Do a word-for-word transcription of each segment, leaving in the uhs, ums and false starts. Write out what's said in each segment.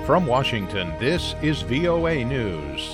From Washington, this is V O A News.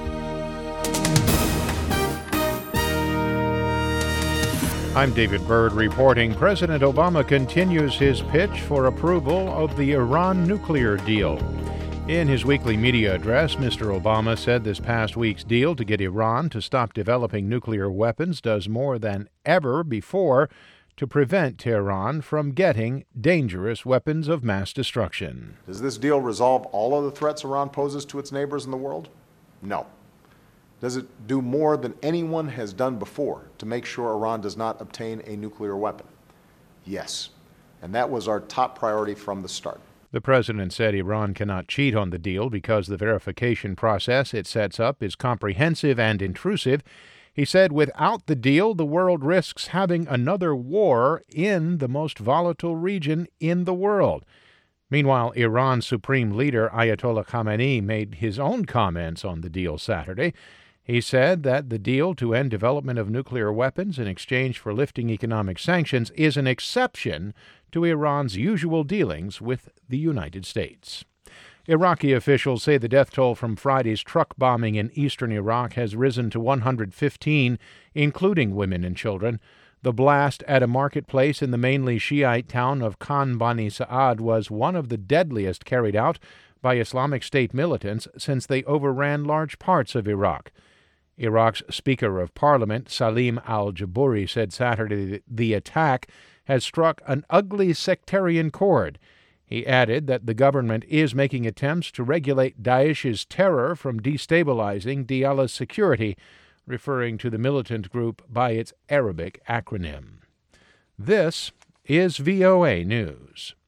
I'm David Byrd reporting President Obama continues his pitch for approval of the Iran nuclear deal. In his weekly media address, Mister Obama said this past week's deal to get Iran to stop developing nuclear weapons does more than ever before to prevent Tehran from getting dangerous weapons of mass destruction. Does this deal resolve all of the threats Iran poses to its neighbors in the world? No. Does it do more than anyone has done before to make sure Iran does not obtain a nuclear weapon? Yes. And that was our top priority from the start. The president said Iran cannot cheat on the deal because the verification process it sets up is comprehensive and intrusive. He said without the deal, the world risks having another war in the most volatile region in the world. Meanwhile, Iran's supreme leader Ayatollah Khamenei made his own comments on the deal Saturday. He said that the deal to end development of nuclear weapons in exchange for lifting economic sanctions is an exception to Iran's usual dealings with the United States. Iraqi officials say the death toll from Friday's truck bombing in eastern Iraq has risen to one hundred fifteen, including women and children. The blast at a marketplace in the mainly Shiite town of Khan Bani Sa'ad was one of the deadliest carried out by Islamic State militants since they overran large parts of Iraq. Iraq's Speaker of Parliament, Salim al-Jabouri, said Saturday that the attack has struck an ugly sectarian chord. He added that the government is making attempts to regulate Daesh's terror from destabilizing Diallah's security, referring to the militant group by its Arabic acronym. This is V O A News.